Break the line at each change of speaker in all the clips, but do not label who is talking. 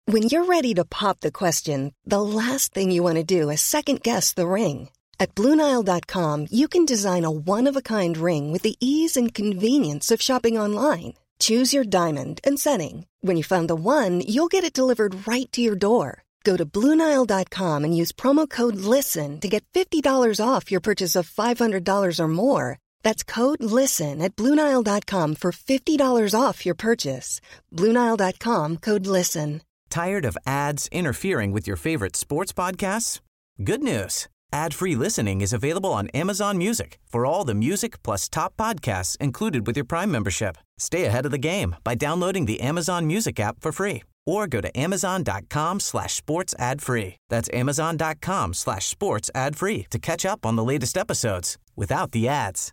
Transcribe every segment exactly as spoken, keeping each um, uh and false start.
When you're ready to pop the question, the last thing you want to do is second-guess the ring. At Blue Nile dot com, you can design a one-of-a-kind ring with the ease and convenience of shopping online. Choose your diamond and setting. When you find the one, you'll get it delivered right to your door. Go to Blue Nile dot com and use promo code LISTEN to get fifty dollars off your purchase of five hundred dollars or more. That's code LISTEN at Blue Nile dot com for fifty dollars off your purchase. Blue Nile dot com, code LISTEN.
Tired of ads interfering with your favorite sports podcasts? Good news. Ad-free listening is available on Amazon Music for all the music plus top podcasts included with your Prime membership. Stay ahead of the game by downloading the Amazon Music app for free or go to amazon.com slash sports ad free. That's amazon.com slash sports ad free to catch up on the latest episodes without the ads.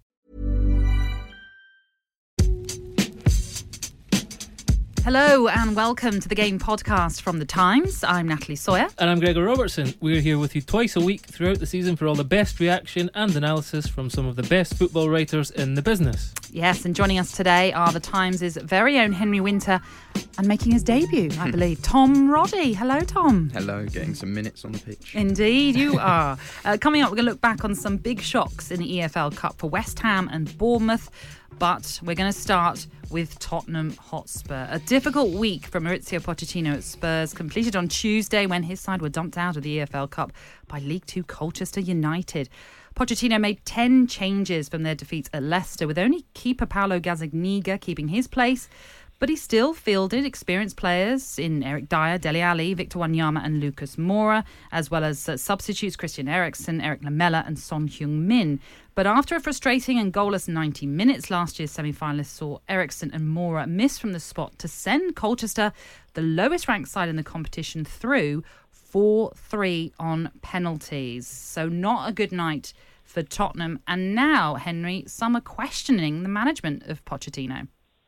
Hello and welcome to the Game Podcast from The Times. I'm Natalie Sawyer.
And I'm Gregor Robertson. We're here with you twice a week throughout the season for all the best reaction and analysis from some of the best football writers in the business.
Yes, and joining us today are The Times' very own Henry Winter and making his debut, I believe, Tom Roddy. Hello, Tom.
Hello, getting some minutes on the pitch.
Indeed, you are. uh, coming up, we're going to look back on some big shocks in the E F L Cup for West Ham and Bournemouth. But we're going to start with Tottenham Hotspur. A difficult week for Mauricio Pochettino at Spurs, completed on Tuesday when his side were dumped out of the E F L Cup by League Two Colchester United. Pochettino made ten changes from their defeat at Leicester, with only keeper Paulo Gazzaniga keeping his place. But he still fielded experienced players in Eric Dyer, Dele Alli, Victor Wanyama and Lucas Moura, as well as uh, substitutes Christian Eriksen, Eric Lamela and Son Heung-min. But after a frustrating and goalless ninety minutes, last year's semi-finalists saw Eriksen and Moura miss from the spot to send Colchester, the lowest ranked side in the competition, through four three on penalties. So not a good night for Tottenham. And now, Henry, some are questioning the management of Pochettino.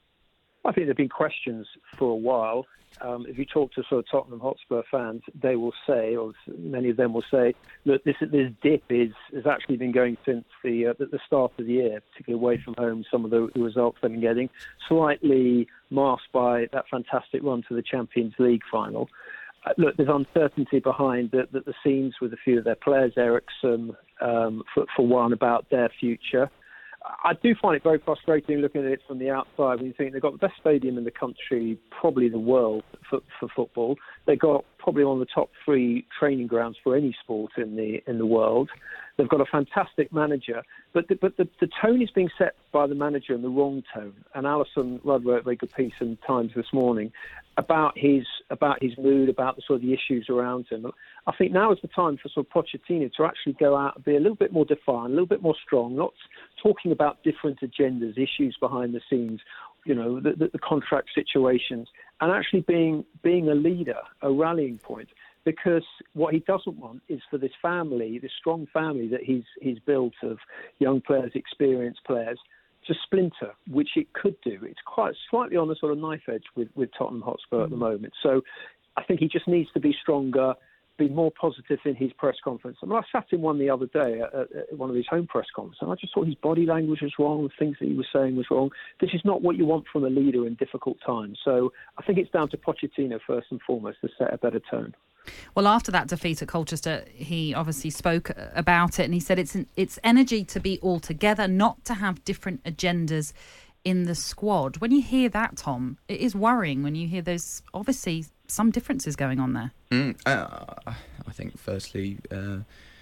I think there have been questions for a while. Um, if you talk to sort of Tottenham Hotspur fans, they will say, or many of them will say, look, this this dip is has actually been going since the uh, the start of the year, particularly away from home. Some of the, the results they've been getting slightly masked by that fantastic run to the Champions League final. Uh, look, there's uncertainty behind the, the, the scenes with a few of their players, Eriksen, um, for, for one, about their future. I do find it very frustrating looking at it from the outside when you think they've got the best stadium in the country, probably the world, for, for football. They've got probably one of the top three training grounds for any sport in the in the world. They've got a fantastic manager, but the, but the, the tone is being set by the manager in the wrong tone. And Alisson Rudd wrote a very good piece in Times this morning about his about his mood, about the sort of the issues around him. I think now is the time for sort of Pochettino to actually go out and be a little bit more defiant, a little bit more strong, not talking about different agendas, issues behind the scenes, you know, the, the, the contract situations, and actually being being a leader, a rallying point. Because what he doesn't want is for this family, this strong family that he's he's built of young players, experienced players, to splinter, which it could do. It's quite slightly on the sort of knife edge with, with Tottenham Hotspur at the moment. So I think he just needs to be stronger, be more positive in his press conference. I mean, I sat in one the other day at, at one of his home press conferences, and I just thought his body language was wrong, the things that he was saying was wrong. This is not what you want from a leader in difficult times. So I think it's down to Pochettino first and foremost to set a better tone.
Well, after that defeat at Colchester, he obviously spoke about it, and he said it's an, it's energy to be all together, not to have different agendas in the squad. When you hear that, Tom, it is worrying when you hear there's obviously some differences going on there.
Mm, uh, I think, firstly, uh,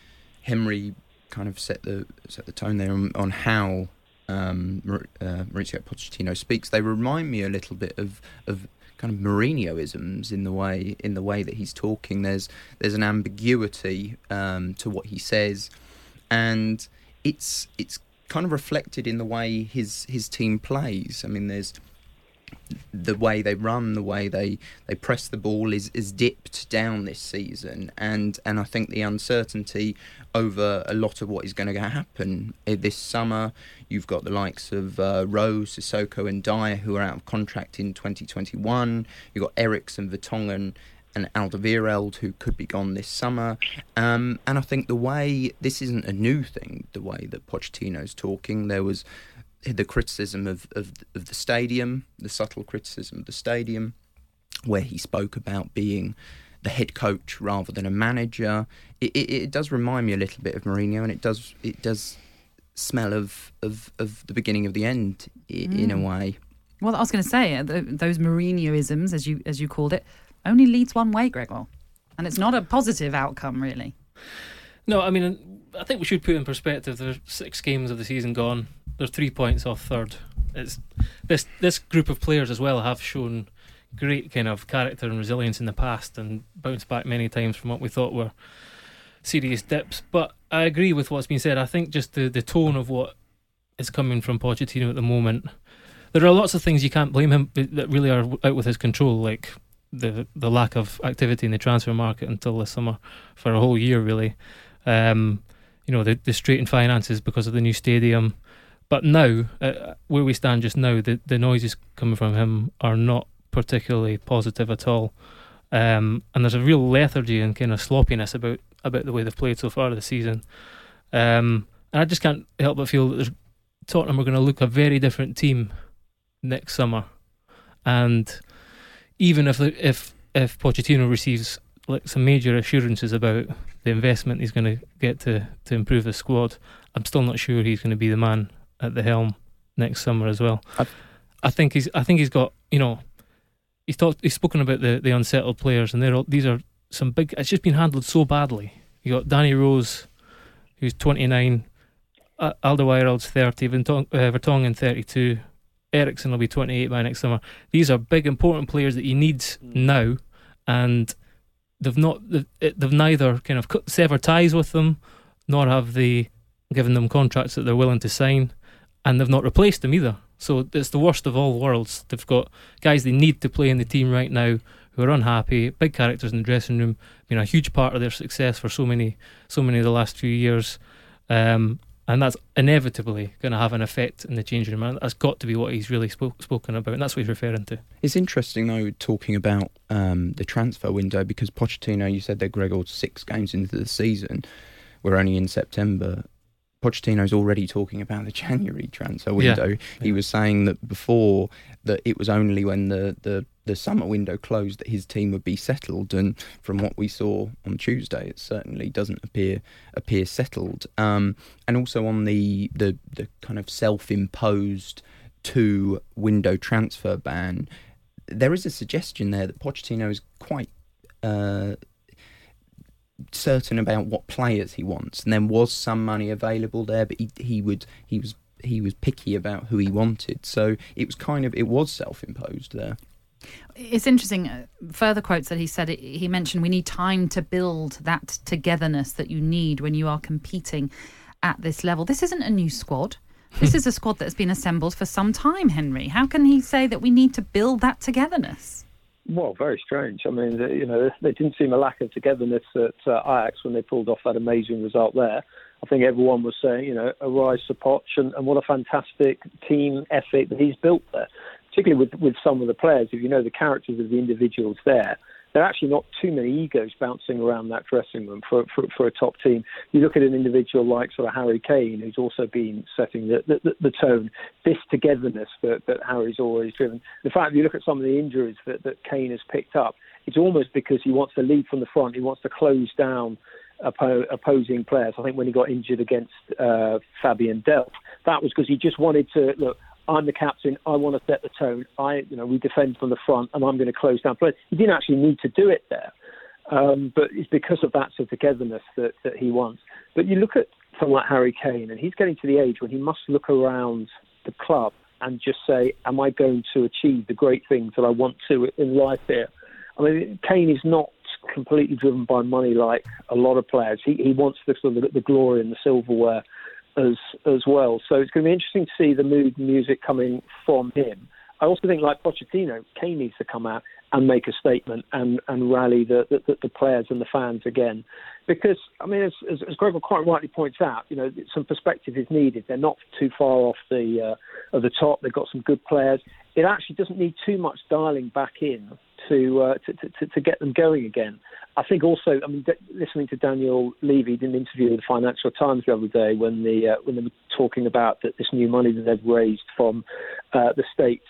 Henry kind of set the set the tone there on, on how um, uh, Mauricio Pochettino speaks. They remind me a little bit of of. kind of Mourinho-isms in the way in the way that he's talking. There's there's an ambiguity um, to what he says, and it's it's kind of reflected in the way his his team plays. I mean, there's the way they run, the way they, they press the ball is, is dipped down this season, and and I think the uncertainty over a lot of what is going to happen this summer. You've got the likes of uh, Rose, Sissoko and Dyer who are out of contract in twenty twenty-one. You've got Eriksen, Vertonghen and Alderweireld who could be gone this summer. Um, and I think the way, this isn't a new thing, the way that Pochettino's talking. There was the criticism of, of, of the stadium, the subtle criticism of the stadium. where he spoke about being the head coach rather than a manager. It, it, it does remind me a little bit of Mourinho, and it does it does smell of of, of the beginning of the end in, mm. in a way.
Well, I was going to say, those Mourinhoisms, as you as you called it, only leads one way, Gregor. And it's not a positive outcome, really.
No, I mean, I think we should put in perspective, there's six games of the season gone. There's three points off third. It's this this group of players as well have shown great kind of character and resilience in the past and bounced back many times from what we thought were serious dips. But I agree with what's been said. I think just the, the tone of what is coming from Pochettino at the moment, there are lots of things you can't blame him that really are out with his control, like the the lack of activity in the transfer market until this summer for a whole year, really. Um, you know, the, the straitened finances because of the new stadium. But now, uh, where we stand just now, the, the noises coming from him are not particularly positive at all. Um, and there's a real lethargy and kind of sloppiness about, about the way they've played so far this season. Um, and I just can't help but feel that there's, Tottenham are going to look a very different team next summer. And even if if if Pochettino receives like some major assurances about the investment he's going to get to, to improve the squad, I'm still not sure he's going to be the man at the helm next summer as well. I've, I think he's I think he's got, you know, he's talked he's spoken about the, the unsettled players, and they're all, these are some big. It's just been handled so badly. You got Danny Rose, who's twenty-nine, uh, Alderweireld's thirty, Vertong, uh, Vertonghen thirty-two, Eriksen will be twenty-eight by next summer. These are big important players that he needs now, and they've not they've, they've neither kind of cut, severed ties with them, nor have they given them contracts that they're willing to sign, and they've not replaced them either. So it's the worst of all worlds. They've got guys they need to play in the team right now who are unhappy, big characters in the dressing room, been a huge part of their success for so many so many of the last few years, um, and that's inevitably going to have an effect in the changing room. And that's got to be what he's really spoke, spoken about, and that's what he's referring to. It's
interesting though, talking about um, the transfer window, because Pochettino, you said they're Gregor six games into the season, we're only in September. Pochettino's already talking about the January transfer window. Yeah. He was saying that before that it was only when the, the, the summer window closed that his team would be settled, and from what we saw on Tuesday, it certainly doesn't appear appear settled. Um, and also on the, the the kind of self-imposed two window transfer ban, there is a suggestion there that Pochettino is quite Uh, certain about what players he wants, and there was some money available there, but he he would he was he was picky about who he wanted. So it was kind of it was self-imposed there.
It's interesting. Uh, further quotes that he said. He mentioned we need time to build that togetherness that you need when you are competing at this level. This isn't a new squad. This is a squad that's been assembled for some time. Henry, how can he say that we need to build that togetherness?
Well, very strange. I mean, you know, there didn't seem a lack of togetherness at uh, Ajax when they pulled off that amazing result there. I think everyone was saying, you know, a rise to Poch, and, and what a fantastic team ethic that he's built there, particularly with, with some of the players. If you know the characters of the individuals there, there are actually not too many egos bouncing around that dressing room for, for, for a top team. You look at an individual like sort of Harry Kane, who's also been setting the, the, the tone, this togetherness that, that Harry's always driven. In fact, if you look at some of the injuries that, that Kane has picked up, it's almost because he wants to lead from the front. He wants to close down oppo- opposing players. I think when he got injured against uh, Fabian Delph, that was because he just wanted to, look, I'm the captain, I want to set the tone, I, you know, we defend from the front and I'm going to close down play. He didn't actually need to do it there, um, but it's because of that sort of togetherness that, that he wants. But you look at someone like Harry Kane, and he's getting to the age when he must look around the club and just say, am I going to achieve the great things that I want to in life here? I mean, Kane is not completely driven by money like a lot of players. He, he wants the, sort of the glory and the silverware as as well. So it's going to be interesting to see the mood and music coming from him. I also think, like Pochettino, Kane needs to come out and make a statement and, and rally the, the, the players and the fans again. Because, I mean, as, as, as Gregor quite rightly points out, you know, some perspective is needed. They're not too far off the uh, of the top. They've got some good players. It actually doesn't need too much dialing back in to, uh, to, to to get them going again. I think also, I mean, d- listening to Daniel Levy in an interview with the Financial Times the other day when the uh, when they were talking about that this new money that they've raised from uh, the States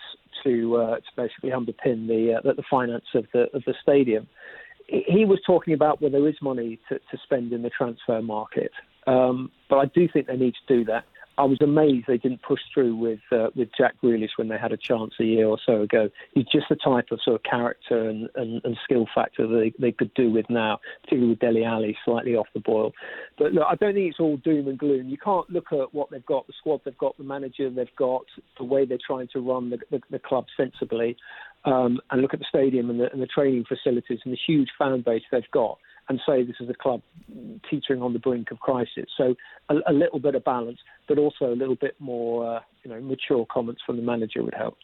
to uh, to basically underpin the, uh, the the finance of the of the stadium. He was talking about where there is money to, to spend in the transfer market, um, but I do think they need to do that. I was amazed they didn't push through with uh, with Jack Grealish when they had a chance a year or so ago. He's just the type of sort of character and, and, and skill factor that they, they could do with now, particularly with Dele Alli slightly off the boil. But look, I don't think it's all doom and gloom. You can't look at what they've got, the squad they've got, the manager they've got, the way they're trying to run the, the, the club sensibly, um, and look at the stadium and the, and the training facilities and the huge fan base they've got, and say this is a club teetering on the brink of crisis. So a, a little bit of balance, but also a little bit more, uh, you know, mature comments from the manager would help.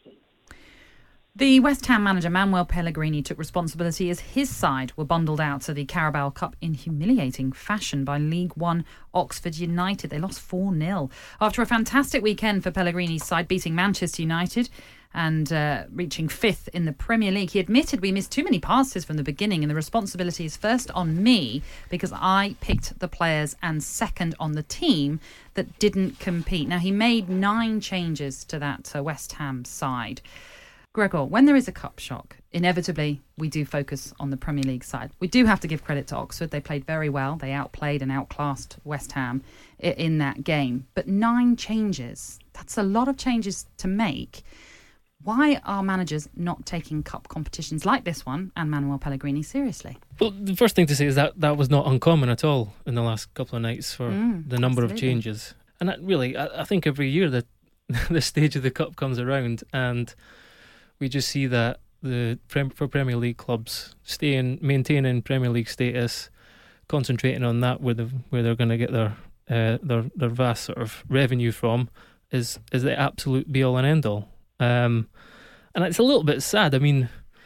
The West Ham manager Manuel Pellegrini took responsibility as his side were bundled out to the Carabao Cup in humiliating fashion by League One Oxford United. They lost four nil. After a fantastic weekend for Pellegrini's side, beating Manchester United and uh, reaching fifth in the Premier League, he admitted we missed too many passes from the beginning and the responsibility is first on me because I picked the players, and second on the team that didn't compete. Now, he made nine changes to that uh, West Ham side. Gregor, when there is a cup shock, inevitably we do focus on the Premier League side. We do have to give credit to Oxford. They played very well. They outplayed and outclassed West Ham in that game. But nine changes, that's a lot of changes to make. Why are managers not taking cup competitions like this one and Manuel Pellegrini seriously?
Well, the first thing to say is that that was not uncommon at all in the last couple of nights for
mm,
the number
absolutely.
of changes. And that really, I, I think every year that the stage of the cup comes around and we just see that the for Premier League clubs staying, maintaining Premier League status, concentrating on that where the where they're going to get their uh, their their vast sort of revenue from is is the absolute be all and end all. Um, and it's a little bit sad. I mean,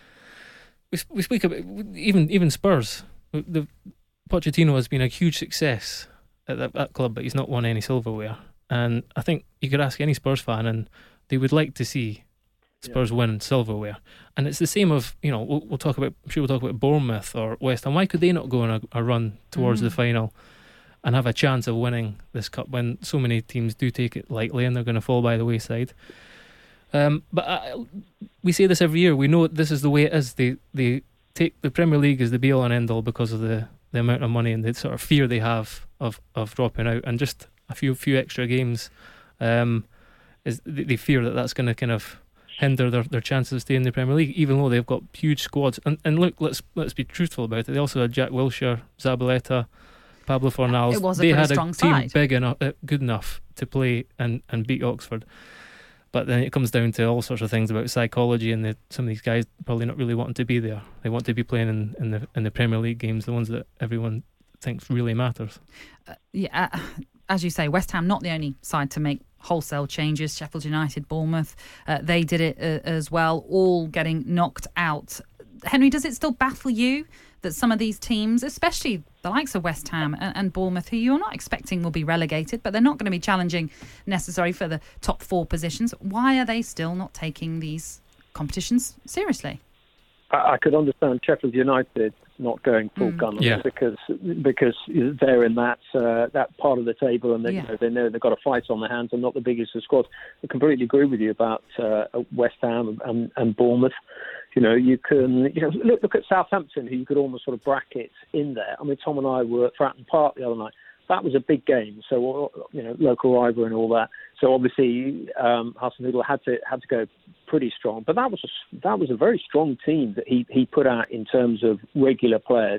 we we speak about even even Spurs. The Pochettino has been a huge success at that, that club, but he's not won any silverware. And I think you could ask any Spurs fan, and they would like to see Spurs yeah. win silverware. And it's the same of, you know, we'll, we'll talk about. I'm sure we'll talk about Bournemouth or West Ham. Why could they not go on a, a run towards mm. the final and have a chance of winning this cup when so many teams do take it lightly and they're going to fall by the wayside? Um, but I, we say this every year. We know this is the way it is. They they take the Premier League as the be all and end all because of the, the amount of money and the sort of fear they have of, of dropping out, and just a few few extra games. Um, is they, they fear that that's going to kind of hinder their, their chances of staying in the Premier League, even though they've got huge squads. And and look, let's let's be truthful about it. They also had Jack Wilshere, Zabaleta, Pablo Fornals.
It was a
they
pretty
had
strong
a team
side.
big enough, uh, good enough to play and, and beat Oxford. But then it comes down to all sorts of things about psychology, and the, some of these guys probably not really wanting to be there. They want to be playing in, in the in the Premier League games, the ones that everyone thinks really matters.
Uh, yeah, uh, as you say, West Ham not the only side to make wholesale changes. Sheffield United, Bournemouth, uh, they did it uh, as well, all getting knocked out. Henry, does it still baffle you that some of these teams, especially the likes of West Ham and, and Bournemouth, who you're not expecting will be relegated, but they're not going to be challenging necessarily for the top four positions, why are they still not taking these competitions seriously?
I, I could understand Sheffield United not going full mm. gun on
yeah.
it because because they're in that uh, that part of the table, and they,
yeah.
you know, they know they've got a fight on their hands and not the biggest of squads. I completely agree with you about uh, West Ham and, and Bournemouth. You know, you can you know look look at Southampton, who you could almost sort of bracket in there. I mean, Tom and I were at Fratton Park the other night. That was a big game, so you know, local rivalry and all that. So obviously, um, Hasenhüttl had to had to go pretty strong, but that was a, that was a very strong team that he he put out in terms of regular players,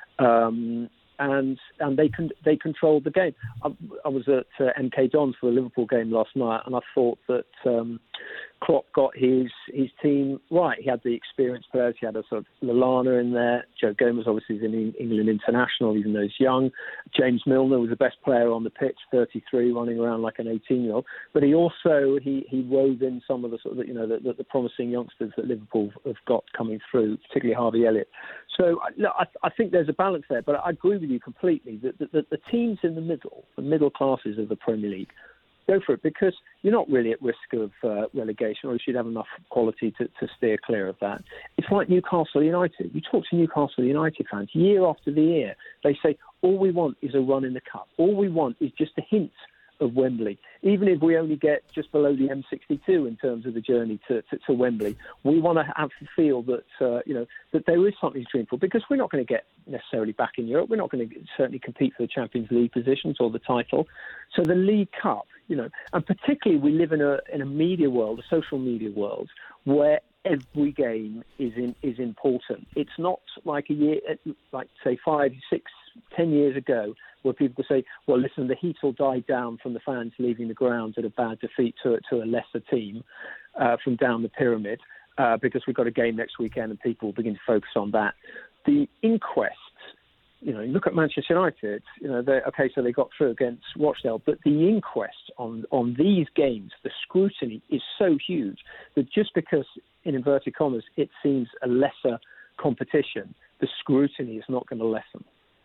um, and and they con- they controlled the game. I, I was at uh, M K Dons for the Liverpool game last night, and I thought that um, Klopp got his his team right. He had the experienced players. He had a sort of Lallana in there. Joe Gomez obviously is an England international, even though he's young. James Milner was the best player on the pitch, thirty-three, running around like an eighteen-year-old. But he also he, he wove in some of the sort of you know the, the, the promising youngsters that Liverpool have got coming through, particularly Harvey Elliott. So look, I, I think there's a balance there. But I agree with you completely that the, the, the teams in the middle, the middle classes of the Premier League, go for it, because you're not really at risk of uh, relegation, or you should have enough quality to, to steer clear of that. It's like Newcastle United. You talk to Newcastle United fans year after the year, they say, all we want is a run in the cup. All we want is just a hint of Wembley. Even if we only get just below the M sixty-two in terms of the journey to, to, to Wembley, we want to have to feel that uh, you know that there is something to dream for, because we're not going to get necessarily back in Europe. We're not going to certainly compete for the Champions League positions or the title. So the League Cup, you know, and particularly we live in a in a media world, a social media world, where every game is in, is important. It's not like a year, like say five, six, ten years ago, where people could say, "Well, listen, the heat will die down from the fans leaving the ground at a bad defeat to to a lesser team uh, from down the pyramid, uh, because we've got a game next weekend and people will begin to focus on that." The inquest. You know, look at Manchester United. You know, okay, so they got through against Rochdale, but the inquest on, on these games, the scrutiny is so huge that just because, in inverted commas, it seems a lesser competition, the scrutiny is not going to lessen.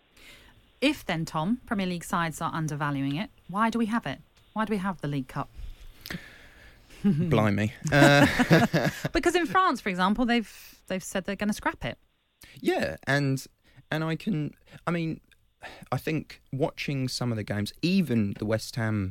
If then, Tom, Premier League sides are undervaluing it, why do we have it? Why do we have the League Cup?
Blimey. Uh,
because in France, for example, they've they've said they're going to scrap it.
Yeah, and. And I can, I mean, I think watching some of the games, even the West Ham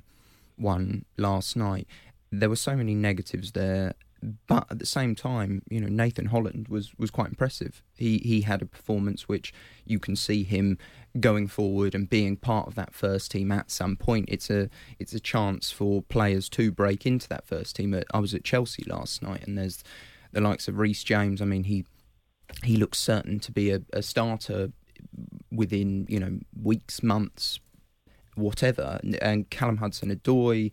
one last night, there were so many negatives there. But at the same time, you know, Nathan Holland was, was quite impressive. He he had a performance which you can see him going forward and being part of that first team at some point. It's a it's a chance for players to break into that first team. I was at Chelsea last night, and there's the likes of Reece James. I mean, he. He looks certain to be a, a starter within, you know, weeks, months, whatever. And Callum Hudson-Odoi,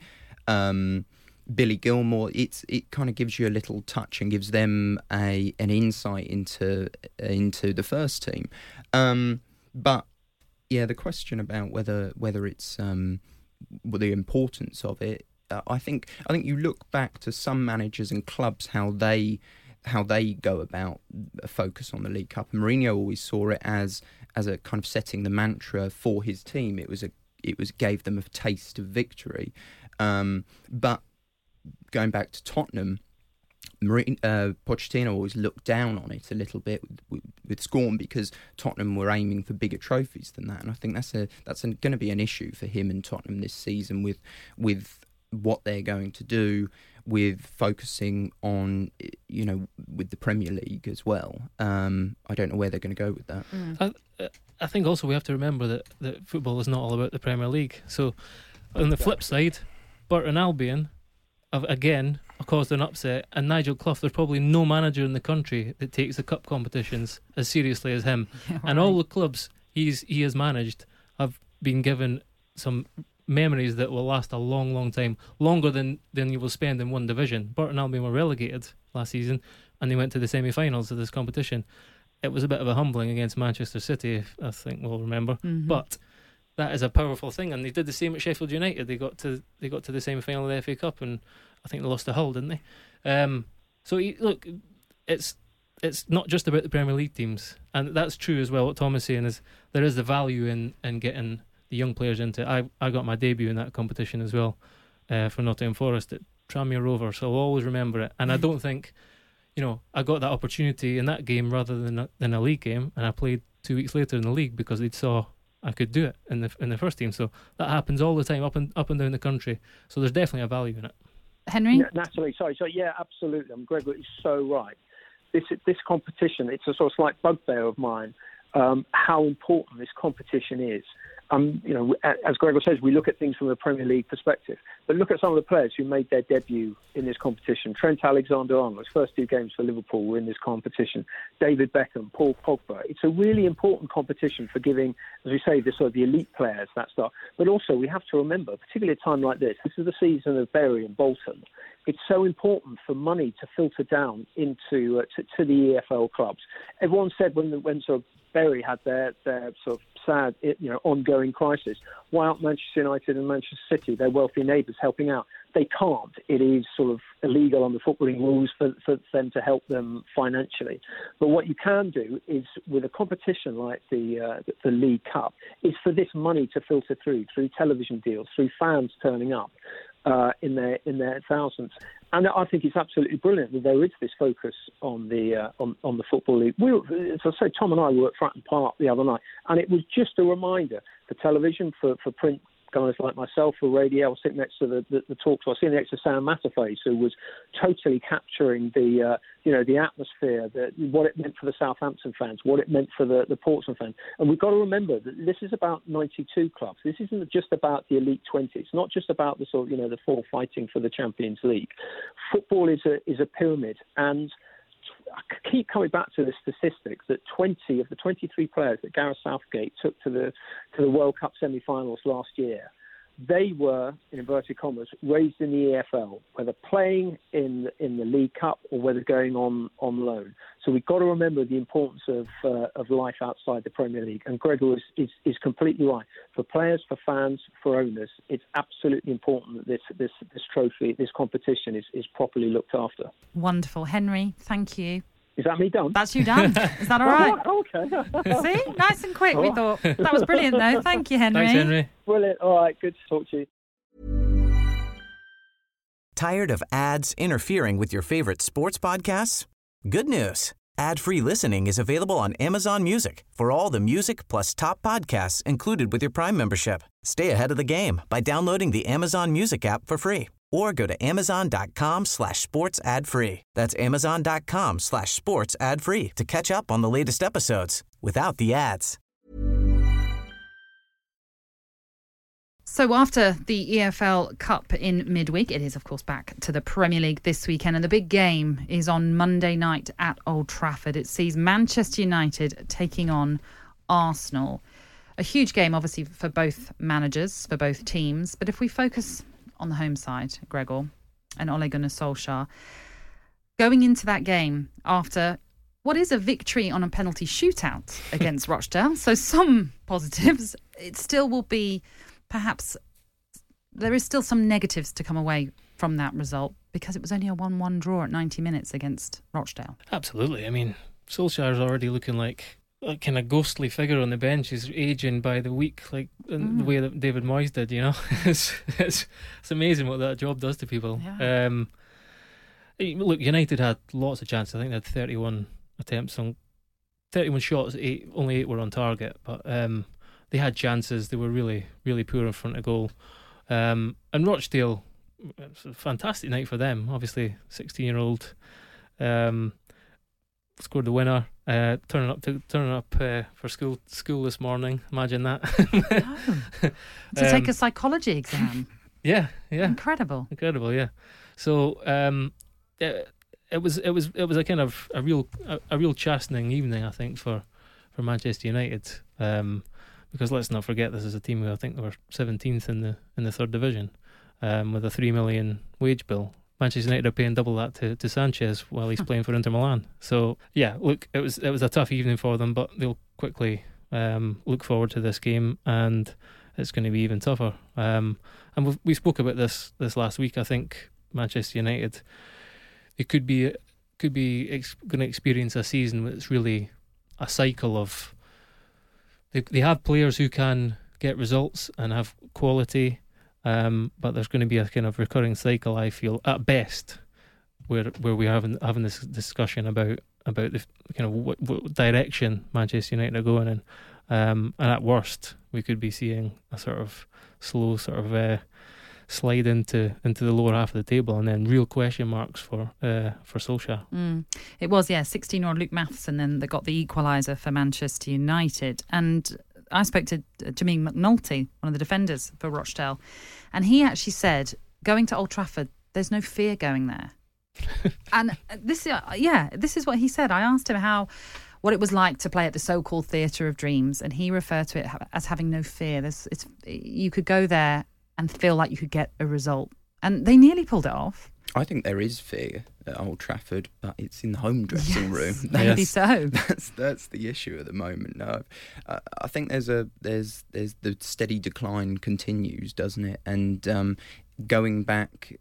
um, Billy Gilmore, it's it kind of gives you a little touch and gives them a an insight into into the first team. Um, but yeah, the question about whether whether it's um, the importance of it, uh, I think I think you look back to some managers and clubs how they. how they go about a focus on the League Cup. And Mourinho always saw it as as a kind of setting the mantra for his team. It was a it was gave them a taste of victory. Um, but going back to Tottenham, Mourinho, uh, Pochettino always looked down on it a little bit with, with, with scorn, because Tottenham were aiming for bigger trophies than that. And I think that's a that's going to be an issue for him and Tottenham this season with with what they're going to do, with focusing on, you know, with the Premier League as well. Um, I don't know where they're going to go with that.
Mm.
I, I think also we have to remember that, that football is not all about the Premier League. So on the flip side, Burton Albion have again caused an upset, and Nigel Clough, there's probably no manager in the country that takes the cup competitions as seriously as him.
Yeah, right.
And all the clubs he's he has managed have been given some memories that will last a long, long time, longer than, than you will spend in one division. Burton Albion were relegated last season, and they went to the semi-finals of this competition. It was a bit of a humbling against Manchester City, I think we'll remember. Mm-hmm. But that is a powerful thing, and they did the same at Sheffield United. They got to they got to the semi-final of the F A Cup, and I think they lost to Hull, didn't they? Um, so look, it's it's not just about the Premier League teams, and that's true as well. What Tom is saying is there is the value in in getting the young players into it. I, I got my debut in that competition as well, uh, for Nottingham Forest at Tranmere Rovers, so I'll always remember it. And I don't think, you know, I got that opportunity in that game rather than a, than a league game, and I played two weeks later in the league because they saw I could do it in the in the first team. So that happens all the time up and up and down the country. So there's definitely a value in it.
Henry?
Yeah, Natalie, sorry, so yeah, absolutely. I'm Gregor is so right. This this competition, it's a sort of slight bugbear of mine. Um, how important this competition is. Um, you know, as Gregor says, we look at things from a Premier League perspective, but look at some of the players who made their debut in this competition. Trent Alexander-Arnold's first two games for Liverpool were in this competition. David Beckham, Paul Pogba. It's a really important competition for giving, as we say, the sort of the elite players that start. But also, we have to remember, particularly at a time like this, this is the season of Bury and Bolton. It's so important for money to filter down into uh, to, to the E F L clubs. Everyone said when the, when sort of Bury had their, their sort of sad, you know, ongoing crisis, why aren't Manchester United and Manchester City, their wealthy neighbours, helping out? They can't. It is sort of illegal on the footballing rules for, for them to help them financially. But what you can do is, with a competition like the uh, the League Cup, is for this money to filter through, through television deals, through fans turning up uh, in their in their thousands. And I think it's absolutely brilliant that there is this focus on the uh, on, on the Football League. We, as I say, Tom and I were at Fratton Park the other night, and it was just a reminder for television, for, for print guys like myself or Radio. I was sitting next to the, the, the talks. I was sitting next to Sam Matterface, who was totally capturing the uh, you know the atmosphere, the, what it meant for the Southampton fans, what it meant for the, the Portsmouth fans. And we've got to remember that this is about ninety-two clubs. This isn't just about the elite twenty. It's not just about the sort of, you know the four fighting for the Champions League. Football is a is a pyramid, and I keep coming back to the statistics that twenty of the twenty-three players that Gareth Southgate took to the to the World Cup semi-finals last year, they were, in inverted commas, raised in the E F L, whether playing in in the League Cup or whether going on, on loan. So we've got to remember the importance of uh, of life outside the Premier League. And Gregor is, is, is completely right. For players, for fans, for owners, it's absolutely important that this this, this trophy, this competition is, is properly looked after.
Wonderful. Henry, thank you.
Is that me done?
That's you done. Is that all right?
Oh, okay.
See? Nice and quick, we thought. That was brilliant, though. Thank you, Henry.
Thanks, Henry.
Brilliant. All right, good to talk to you.
Tired of ads interfering with your favorite sports podcasts? Good news. Ad-free listening is available on Amazon Music for all the music plus top podcasts included with your Prime membership. Stay ahead of the game by downloading the Amazon Music app for free or go to amazon.com slash sports ad free. That's amazon.com slash sports ad free to catch up on the latest episodes without the ads.
So after the E F L Cup in midweek, it is, of course, back to the Premier League this weekend. And the big game is on Monday night at Old Trafford. It sees Manchester United taking on Arsenal. A huge game, obviously, for both managers, for both teams. But if we focus on the home side, Gregor and Ole Gunnar Solskjaer, going into that game after what is a victory on a penalty shootout against Rochdale. So some positives. It still will be... Perhaps there is still some negatives to come away from that result because it was only a one one draw at ninety minutes against Rochdale.
Absolutely. I mean, Solskjaer's already looking like a kind of ghostly figure on the bench. He's aging by the week, like mm. the way that David Moyes did, you know. it's, it's it's amazing what that job does to people.
Yeah.
Um, look, United had lots of chances. I think they had thirty-one attempts on thirty-one shots, eight, only eight were on target, but... Um, They had chances. They were really, really poor in front of goal. Um, and Rochdale, it's a fantastic night for them. Obviously, sixteen-year-old um, scored the winner. Uh, turning up to turning up uh, for school school this morning. Imagine that.
Oh. To um, take a psychology exam.
Yeah, yeah.
Incredible.
Incredible. Yeah. So um, it, it was it was it was a kind of a real a, a real chastening evening, I think, for for Manchester United. Um, Because let's not forget, this is a team who I think they were seventeenth in the in the third division, um, with a three million wage bill. Manchester United are paying double that to, to Sanchez while he's playing for Inter Milan. So yeah, look, it was it was a tough evening for them, but they'll quickly um, look forward to this game, and it's going to be even tougher. Um, and we we spoke about this this last week. I think Manchester United, they could be could be ex- going to experience a season that's really a cycle of. They they have players who can get results and have quality, um, but there's going to be a kind of recurring cycle, I feel, at best, where where we're having having this discussion about about the kind of what, what direction Manchester United are going in, um, and at worst we could be seeing a sort of slow sort of uh, slide into into the lower half of the table, and then real question marks for uh, for Solskjaer.
Mm. It was, yeah, sixteen-year-old Luke Matheson then that got the equaliser for Manchester United. And I spoke to Jermaine McNulty, one of the defenders for Rochdale, and he actually said, going to Old Trafford, there's no fear going there. And this, yeah, this is what he said. I asked him how, what it was like to play at the so-called Theatre of Dreams, and he referred to it as having no fear. There's, it's, you could go there and feel like you could get a result. And they nearly pulled it off.
I think there is fear at Old Trafford, but it's in the home dressing
yes,
room.
Maybe
That's,
so.
That's that's the issue at the moment. No, uh, I think there's a there's there's the steady decline continues, doesn't it? And um, going back,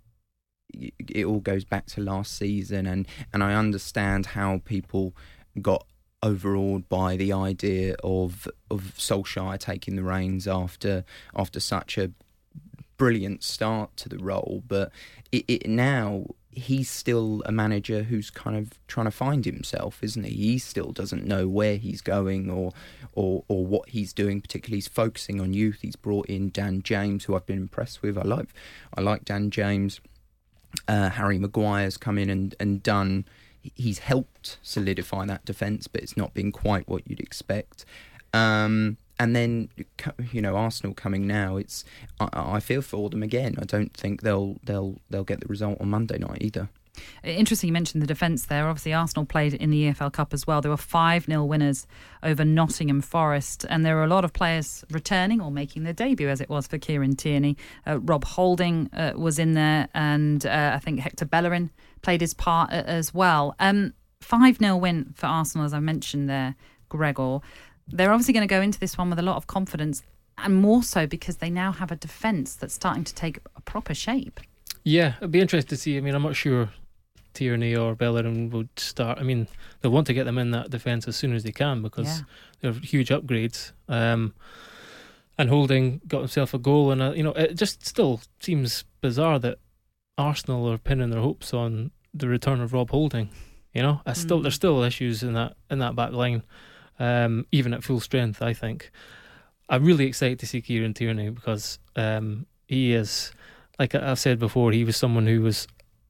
it all goes back to last season, and, and I understand how people got overawed by the idea of of Solskjaer taking the reins after after such a brilliant start to the role, but it, it now he's still a manager who's kind of trying to find himself, isn't he? He still doesn't know where he's going or or or what he's doing. Particularly, he's focusing on youth. He's brought in Dan James, who I've been impressed with. I like I like Dan James. Uh, Harry Maguire's come in and, and done. He's helped solidify that defence, but it's not been quite what you'd expect. Um, and then, you know, Arsenal coming now. It's I, I feel for them again. I don't think they'll they'll they'll get the result on Monday night either.
Interesting you mentioned the defence there. Obviously Arsenal played in the E F L Cup as well. They were five nil winners over Nottingham Forest, and there were a lot of players returning or making their debut, as it was for Kieran Tierney. Uh, Rob Holding uh, was in there, and uh, I think Hector Bellerin played his part uh, as well. Um, five nil win for Arsenal, as I mentioned there, Gregor. They're obviously going to go into this one with a lot of confidence, and more so because they now have a defence that's starting to take a proper shape.
Yeah, it'd be interesting to see. I mean, I'm not sure Tierney or Bellerin would start. I mean, they want to get them in that defence as soon as they can because yeah. they're huge upgrades. Um, and Holding got himself a goal, and uh, you know, it just still seems bizarre that Arsenal are pinning their hopes on the return of Rob Holding. You know, I still mm. there's still issues in that in that back line, um, even at full strength. I think I'm really excited to see Kieran Tierney because um, he is, like I've said before, he was someone who was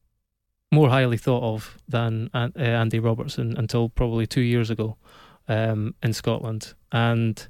more highly thought of than uh, Andy Robertson until probably two years ago um, in Scotland. And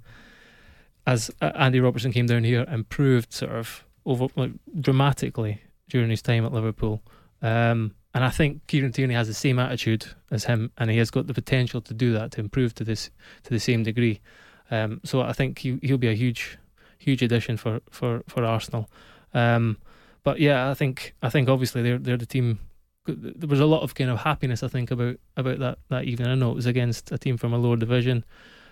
as uh, Andy Robertson came down here and proved sort of over like, dramatically during his time at Liverpool. Um, and I think Kieran Tierney has the same attitude as him, and he has got the potential to do that, to improve to this to the same degree. Um, so I think he, he'll be a huge, huge addition for for for Arsenal. Um, but yeah, I think I think obviously they're they're the team. There was a lot of kind of happiness, I think, about about that that evening. I know it was against a team from a lower division,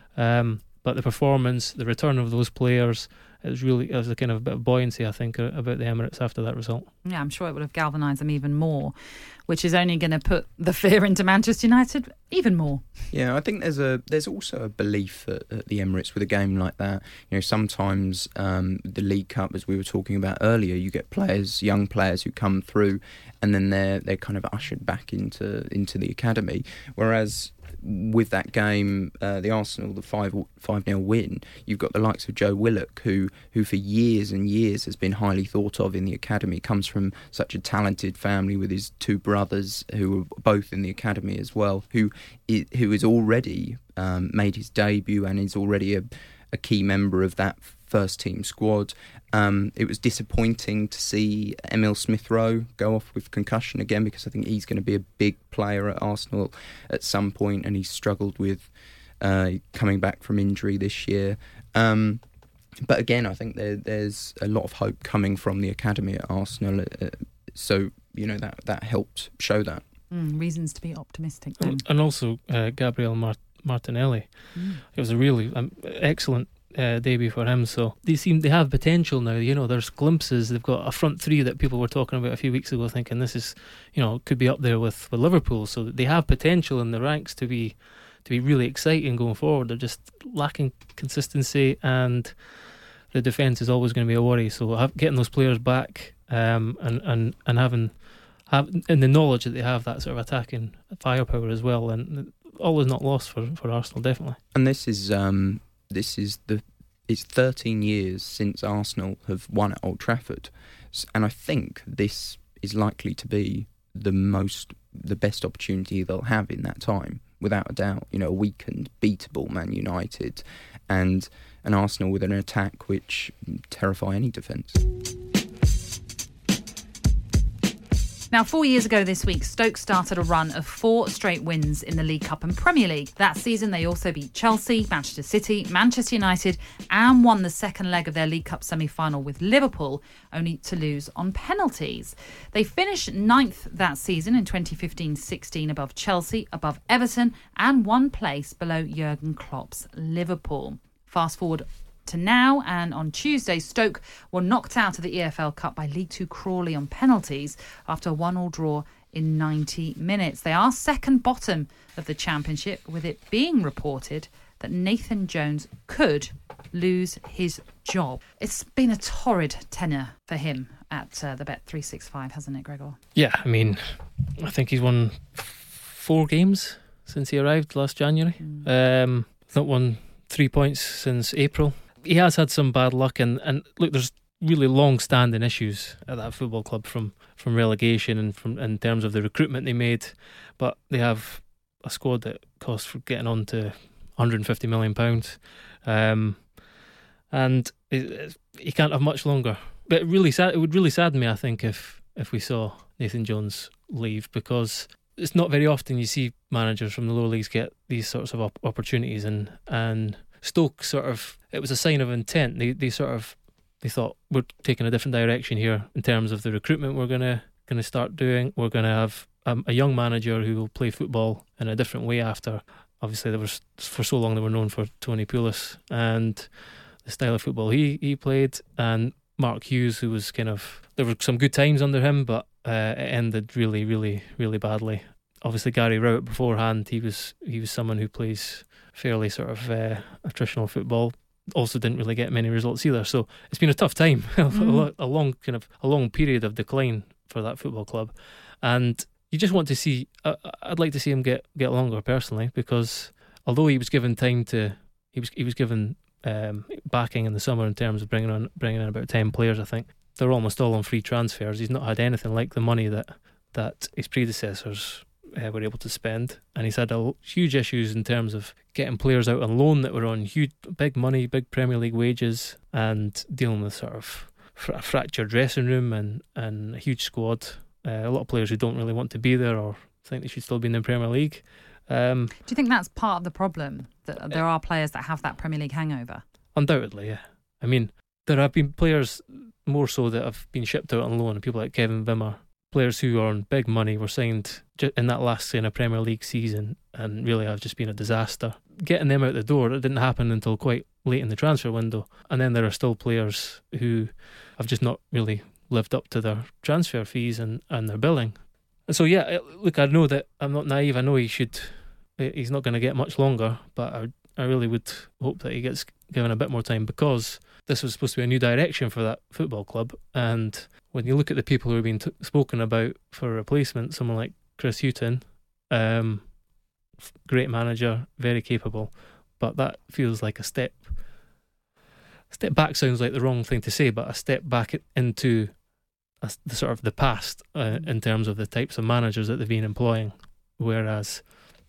um, but the performance, the return of those players, it was really, it was a kind of a bit of buoyancy, I think, about the Emirates after that result.
Yeah, I'm sure it would have galvanised them even more, which is only going to put the fear into Manchester United even more.
Yeah, I think there's a there's also a belief at, at the Emirates with a game like that. You know, sometimes um, the League Cup, as we were talking about earlier, you get players, young players who come through, and then they're they're kind of ushered back into into the academy. Whereas with that game, uh, the Arsenal, the five five nil win, you've got the likes of Joe Willock, who who for years and years has been highly thought of in the academy. Comes from such a talented family with his two brothers who are both in the academy as well. Who who has already um, made his debut and is already a, a key member of that first team squad. Um, it was disappointing to see Emil Smith-Rowe go off with concussion again, because I think he's going to be a big player at Arsenal at some point, and he's struggled with uh, coming back from injury this year. Um, but again, I think there, there's a lot of hope coming from the academy at Arsenal. Uh, so, you know, that, that helped show that.
Mm, reasons to be optimistic then.
And also uh, Gabriel Mart- Martinelli. Mm. It was a really um, excellent Uh, debut for him. So they seem they have potential now. You know, there's glimpses. They've got a front three that people were talking about a few weeks ago, thinking this is, you know, could be up there with, with Liverpool. So they have potential in the ranks to be to be really exciting going forward. They're just lacking consistency, and the defence is always going to be a worry. So have, getting those players back um, and and and having have and the knowledge that they have that sort of attacking firepower as well, and all is not lost for, for Arsenal, definitely.
And this is. Um This is the it's thirteen years since Arsenal have won at Old Trafford, and I think this is likely to be the most the best opportunity they'll have in that time, without a doubt. You know, a weakened, beatable Man United, and an Arsenal with an attack which terrify any defence.
Now, four years ago this week, Stoke started a run of four straight wins in the League Cup and Premier League. That season, they also beat Chelsea, Manchester City, Manchester United, and won the second leg of their League Cup semi-final with Liverpool, only to lose on penalties. They finished ninth that season in twenty fifteen sixteen above Chelsea, above Everton, and one place below Jurgen Klopp's Liverpool. Fast forward to now, and on Tuesday, Stoke were knocked out of the E F L Cup by League Two Crawley on penalties after a one-all draw in ninety minutes. They are second bottom of the Championship, with it being reported that Nathan Jones could lose his job. It's been a torrid tenure for him at uh, the Bet three sixty-five, hasn't it, Gregor?
Yeah, I mean, I think he's won four games since he arrived last January. Mm. Um, not won three points since April. He has had some bad luck, and, and look, there's really long-standing issues at that football club from, from relegation and from in terms of the recruitment they made. But they have a squad that cost for getting on to one hundred fifty million pounds, um, and it, he can't have much longer. But it really sad. It would really sadden me, I think, if if we saw Nathan Jones leave, because it's not very often you see managers from the lower leagues get these sorts of op- opportunities, and and Stoke sort of, it was a sign of intent. They they sort of they thought, we're taking a different direction here in terms of the recruitment we're gonna gonna start doing. We're gonna have um, a young manager who will play football in a different way. After obviously there was for so long they were known for Tony Pulis and the style of football he he played, and Mark Hughes, who was kind of, there were some good times under him, but uh, it ended really, really, really badly. Obviously, Gary Rowett beforehand, he was he was someone who plays fairly sort of uh, attritional football. Also, didn't really get many results either. So it's been a tough time, mm. a long kind of a long period of decline for that football club, and you just want to see. Uh, I'd like to see him get get longer personally, because although he was given time to, he was he was given. Um, backing in the summer in terms of bringing on bringing in about ten players. I think they're almost all on free transfers. He's not had anything like the money that that his predecessors uh, were able to spend, and he's had a, huge issues in terms of getting players out on loan that were on huge, big money, big Premier League wages, and dealing with sort of a fractured dressing room and, and a huge squad. Uh, a lot of players who don't really want to be there or think they should still be in the Premier League. Um,
Do you think that's part of the problem, that there are players that have that Premier League hangover?
Undoubtedly, yeah. I mean, there have been players more so that have been shipped out on loan, people like Kevin Wimmer, players who are on big money, were signed in that last in a Premier League season and really have just been a disaster. Getting them out the door, it didn't happen until quite late in the transfer window, and then there are still players who have just not really lived up to their transfer fees and, and their billing. And so, yeah, look, I know that I'm not naive. I know he should. He's not going to get much longer, but I, I really would hope that he gets given a bit more time, because this was supposed to be a new direction for that football club. And when you look at the people who are being t- spoken about for replacement, someone like Chris Hughton, um, great manager, very capable, but that feels like a step. Step back sounds like the wrong thing to say, but a step back into a, the sort of the past uh, in terms of the types of managers that they've been employing, whereas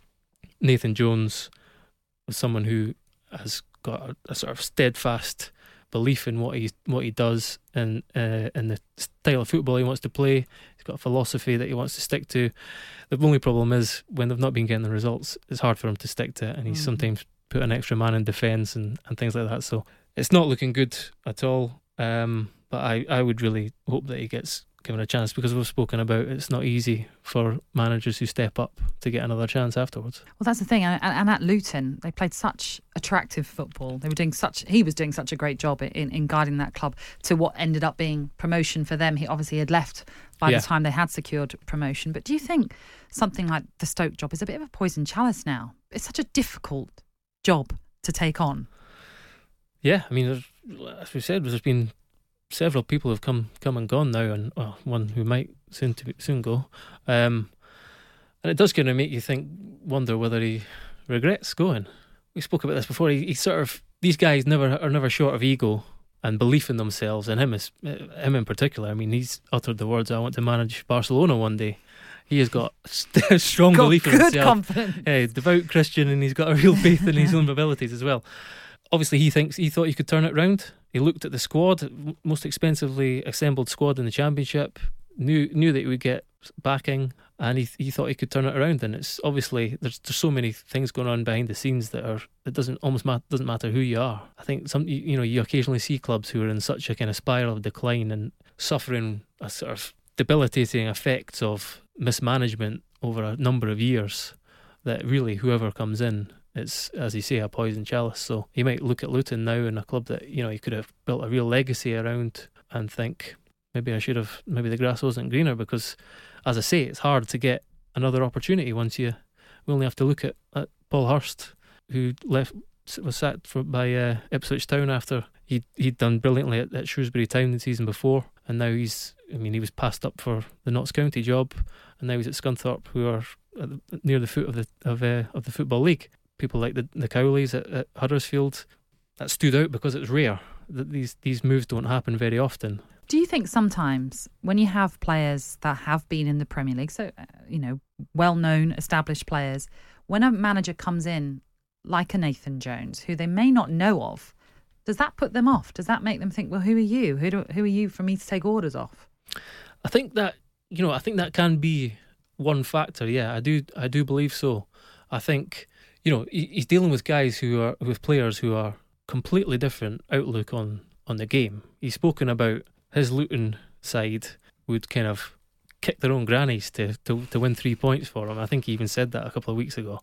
Nathan Jones was someone who has got a, a sort of steadfast belief in what he what he does and uh, in the style of football he wants to play. He's got a philosophy that he wants to stick to. The only problem is when they've not been getting the results, it's hard for him to stick to it, and he's mm-hmm. sometimes put an extra man in defence and, and things like that. So it's not looking good at all. Um, but I, I would really hope that he gets given a chance, because we've spoken about it's not easy for managers who step up to get another chance afterwards.
Well, that's the thing, and, and at Luton they played such attractive football. They were doing such he was doing such a great job in, in guiding that club to what ended up being promotion for them. He obviously had left by yeah. the time they had secured promotion. But do you think something like the Stoke job is a bit of a poison chalice now? It's such a difficult job to take on.
Yeah, I mean, as we said, there's been several people have come come and gone now, and well, one who might soon to be, soon go, um, and it does kind of make you think, wonder whether he regrets going. We spoke about this before. He, he sort of these guys never are never short of ego and belief in themselves, and him is him in particular. I mean, he's uttered the words, "I want to manage Barcelona one day." He has got a strong got belief in
good
himself.
Confidence.
Yeah, devout Christian, and he's got a real faith in his own abilities as well. Obviously, he thinks he thought he could turn it round. He looked at the squad, most expensively assembled squad in the Championship, knew knew that he would get backing, and he he thought he could turn it around. And it's obviously there's there's so many things going on behind the scenes that are it doesn't almost ma- doesn't matter who you are. I think some you, you know you occasionally see clubs who are in such a kind of spiral of decline and suffering a sort of debilitating effects of mismanagement over a number of years, that really whoever comes in, it's, as you say, a poison chalice. So he might look at Luton now in a club that, you know, he could have built a real legacy around and think, maybe I should have, maybe the grass wasn't greener, because, as I say, it's hard to get another opportunity once you, we only have to look at, at Paul Hurst, who left, was sacked for, by uh, Ipswich Town after he'd, he'd done brilliantly at, at Shrewsbury Town the season before, and now he's, I mean, he was passed up for the Notts County job, and now he's at Scunthorpe, who are at the, near the foot of the of uh, of the Football League. People like the the Cowleys at, at Huddersfield, that stood out because it's rare. That these these moves don't happen very often.
Do you think sometimes when you have players that have been in the Premier League, so, uh, you know, well-known, established players, when a manager comes in like a Nathan Jones, who they may not know of, does that put them off? Does that make them think, well, who are you? Who do, who are you for me to take orders off?
I think that, you know, I think that can be one factor. Yeah, I do I do believe so. I think, you know, he's dealing with guys who are, with players who are completely different outlook on, on the game. He's spoken about his Luton side would kind of kick their own grannies to, to, to win three points for him. I think he even said that a couple of weeks ago.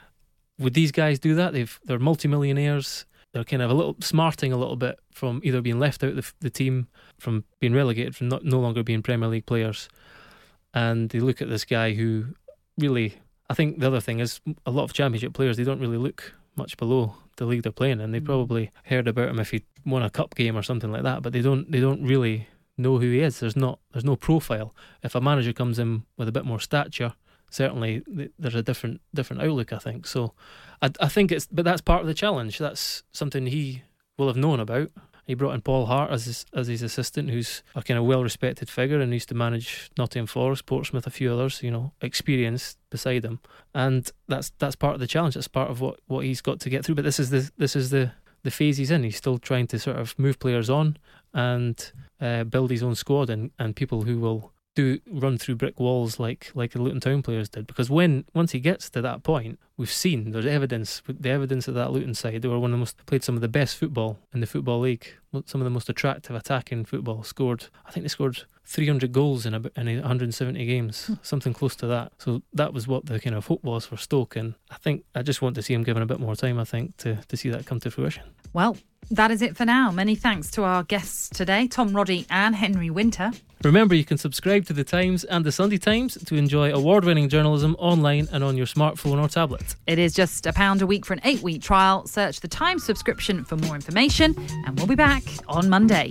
Would these guys do that? They've, they're multimillionaires. They're kind of a little smarting a little bit from either being left out of the, the team, from being relegated, from not, no longer being Premier League players. And they look at this guy who really, I think the other thing is a lot of Championship players, they don't really look much below the league they're playing in. They probably heard about him if he won a cup game or something like that, but they don't they don't really know who he is. There's not there's no profile. If a manager comes in with a bit more stature, certainly there's a different different outlook, I think. So I, I think it's, but that's part of the challenge. That's something he will have known about. He brought in Paul Hart as his, as his assistant, who's a kind of well-respected figure and used to manage Nottingham Forest, Portsmouth, a few others, you know, experienced beside him. And that's that's part of the challenge. That's part of what, what he's got to get through. But this is the this is the, the phase he's in. He's still trying to sort of move players on and uh, build his own squad and, and people who will do run through brick walls like like the Luton Town players did. Because when once he gets to that point, we've seen there's evidence. The evidence of that Luton side, they were one of the most played some of the best football in the Football League. Some of the most attractive attacking football. Scored, I think they scored three hundred goals in a, in one hundred seventy games, something close to that. So that was what the kind of hope was for Stoke, and I think I just want to see him given a bit more time. I think to to see that come to fruition.
Well, that is it for now. Many thanks to our guests today, Tom Roddy and Henry Winter.
Remember, you can subscribe to The Times and The Sunday Times to enjoy award-winning journalism online and on your smartphone or tablet.
It is just a pound a week for an eight-week trial. Search The Times subscription for more information, and we'll be back on Monday.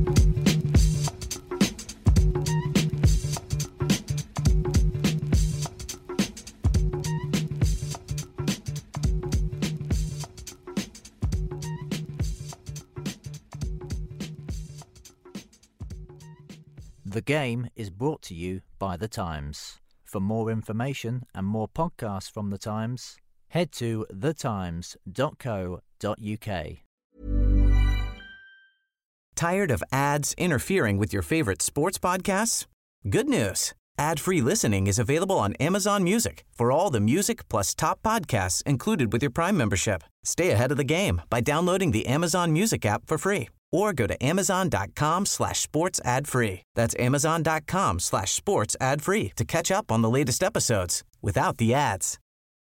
The Game is brought to you by The Times. For more information and more podcasts from The Times, head to the times dot co dot uk.
Tired of ads interfering with your favorite sports podcasts? Good news. Ad-free listening is available on Amazon Music for all the music plus top podcasts included with your Prime membership. Stay ahead of the game by downloading the Amazon Music app for free or go to amazon.com slash sports ad free. That's amazon.com slash sports ad free to catch up on the latest episodes without the ads.